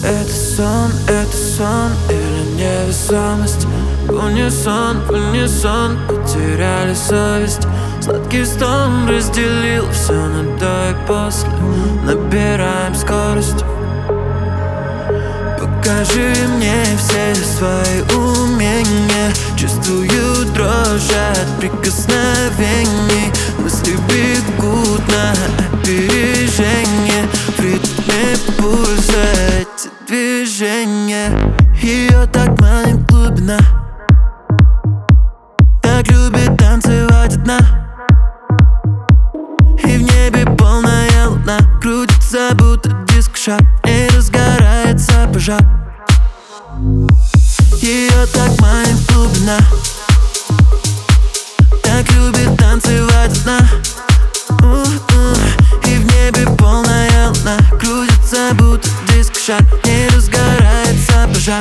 Это сон или невесомость? В унисон потеряли совесть. Сладкий стон разделил все на до и после. Набираем скорость. Покажи мне все свои умения. Чувствую дрожь от прикосновений. Мысли бегут на опережение. В ритме пульса эти движения. Ее так манит глубина. Так любит танцевать одна. И в небе полная луна. Крутится, будто диск-шаг. И разгорается пожар. Ее так манит глубина. Так любит танцевать одна. И в небе полная луна. Крутится, будто диск-шаг. И разгорается пожар.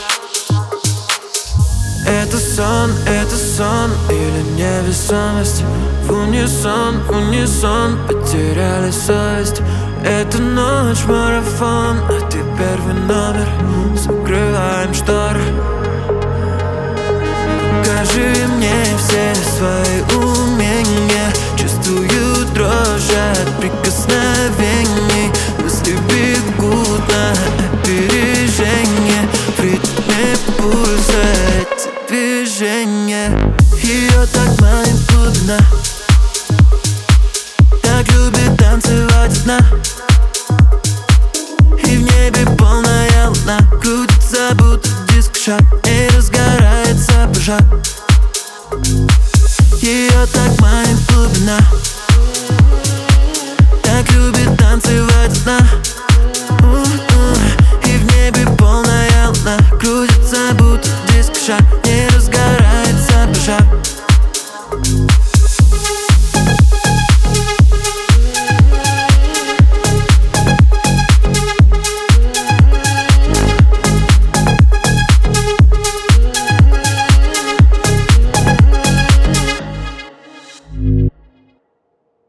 Это сон или невесомость? В унисон потеряли совесть. Это ночь марафон, а ты первый номер. Закрываем шторы. Покажи мне все свои умения. Чувствую дрожь от прикосновений. Мысли бегут на опережение. В ритме пульса эти движения. Ее так манит глубина. Так любит танцевать одна. И в небе полная луна. Крутится, будто диск-шаг. И разгорается пожар. Ее так манит глубина. Так любит танцевать одна.